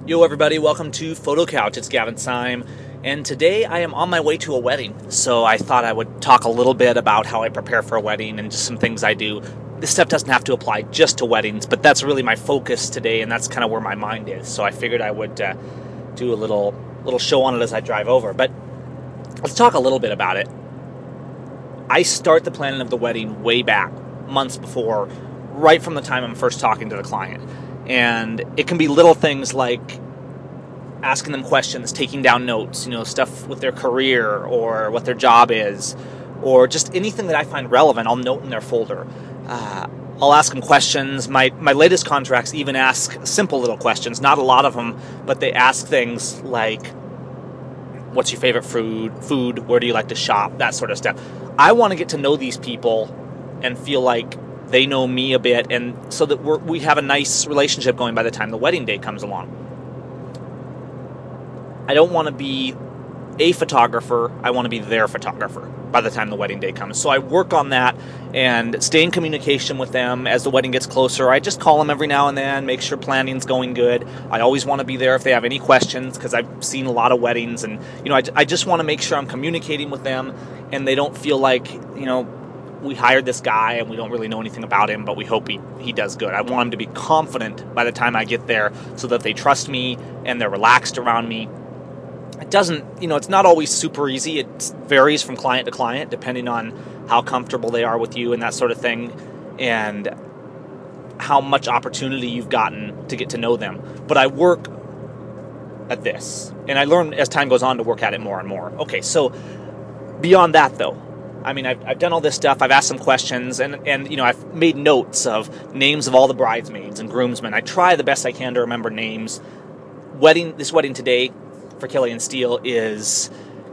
Yo everybody, welcome to Photo Couch. It's Gavin Syme, and today I am on my way to a wedding. So I thought I would talk a little bit about how I prepare for a wedding and just some things I do. This stuff doesn't have to apply just to weddings, but that's really my focus today, and that's kind of where my mind is. So I figured I would do a little show on it as I drive over. But let's talk a little bit about it. I start the planning of the wedding way back, months before, right from the time I'm first talking to the client. And it can be little things like asking them questions, taking down notes, stuff with their career or what their job is, or just anything that I find relevant, I'll note in their folder. I'll ask them questions. My latest contracts even ask simple little questions, not a lot of them, but they ask things like, what's your favorite food, where do you like to shop, that sort of stuff. I want to get to know these people and feel like they know me a bit, and so that we have a nice relationship going by the time the wedding day comes along. I don't want to be a photographer, I want to be their photographer by the time the wedding day comes. So I work on that and stay in communication with them as the wedding gets closer. I just call them every now and then, make sure planning's going good. I always want to be there if they have any questions, because I've seen a lot of weddings, and I just want to make sure I'm communicating with them and they don't feel like, we hired this guy and we don't really know anything about him, but we hope he does good. I want him to be confident by the time I get there so that they trust me and they're relaxed around me. It doesn't, it's not always super easy. It varies from client to client depending on how comfortable they are with you and that sort of thing, and how much opportunity you've gotten to get to know them. But I work at this, and I learn as time goes on to work at it more and more. Okay, so beyond that though, I've done all this stuff. I've asked some questions, and I've made notes of names of all the bridesmaids and groomsmen. I try the best I can to remember names. This wedding today for Kelly and Steele it's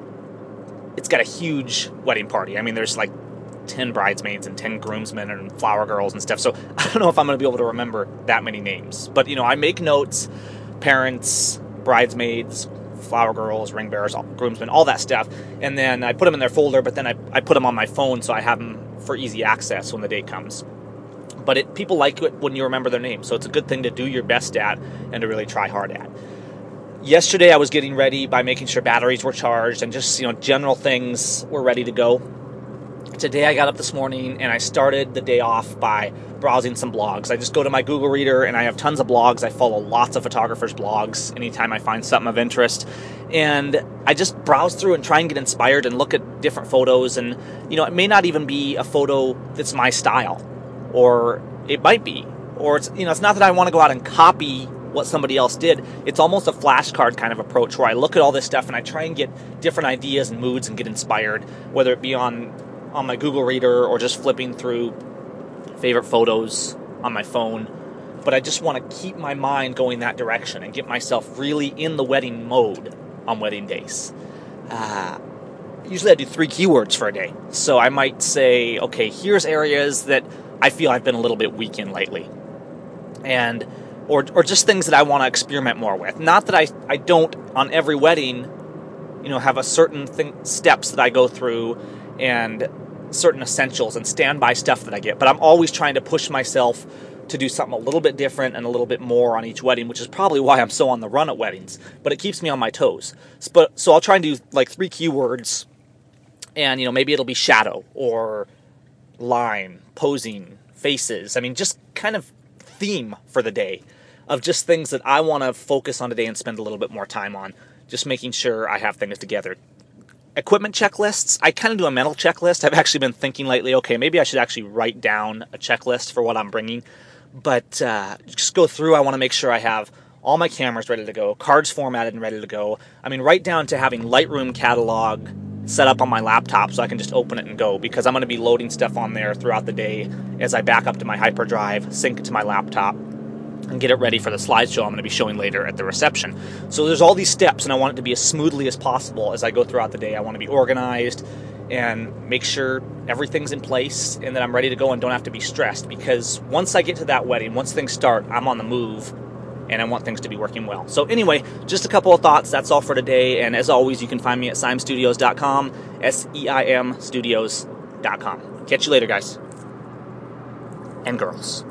got a huge wedding party. There's like 10 bridesmaids and 10 groomsmen and flower girls and stuff. So I don't know if I'm going to be able to remember that many names. But, I make notes, parents, bridesmaids, flower girls, ring bearers, groomsmen, all that stuff, and then I put them in their folder, but then I put them on my phone so I have them for easy access when the day comes. But people like it when you remember their name, so it's a good thing to do your best at and to really try hard at. Yesterday I was getting ready by making sure batteries were charged and just general things were ready to go. Today I got up this morning and I started the day off by browsing some blogs. I just go to my Google Reader and I have tons of blogs. I follow lots of photographers' blogs anytime I find something of interest. And I just browse through and try and get inspired and look at different photos. And, it may not even be a photo that's my style. Or it might be. Or it's not that I want to go out and copy what somebody else did. It's almost a flashcard kind of approach where I look at all this stuff and I try and get different ideas and moods and get inspired, whether it be on my Google Reader or just flipping through favorite photos on my phone. But I just want to keep my mind going that direction and get myself really in the wedding mode on wedding days. Usually I do 3 keywords for a day. So I might say, okay, here's areas that I feel I've been a little bit weak in lately. And or just things that I want to experiment more with. Not that I don't on every wedding, have a certain steps that I go through and certain essentials and standby stuff that I get. But I'm always trying to push myself to do something a little bit different and a little bit more on each wedding, which is probably why I'm so on the run at weddings. But it keeps me on my toes. So I'll try and do like 3 keywords, and maybe it'll be shadow or line, posing, faces. Just kind of theme for the day of just things that I want to focus on today and spend a little bit more time on, just making sure I have things together. Equipment checklists, I kind of do a mental checklist. I've actually been thinking lately, okay, maybe I should actually write down a checklist for what I'm bringing. But just go through, I want to make sure I have all my cameras ready to go, cards formatted and ready to go. Right down to having Lightroom catalog set up on my laptop so I can just open it and go, because I'm going to be loading stuff on there throughout the day as I back up to my hyperdrive, sync it to my laptop, and get it ready for the slideshow I'm going to be showing later at the reception. So there's all these steps, and I want it to be as smoothly as possible as I go throughout the day. I want to be organized and make sure everything's in place and that I'm ready to go and don't have to be stressed, because once I get to that wedding, once things start, I'm on the move and I want things to be working well. So anyway, just a couple of thoughts. That's all for today, and as always, you can find me at SeimStudios.com, SEIM Studios.com. Catch you later, guys and girls.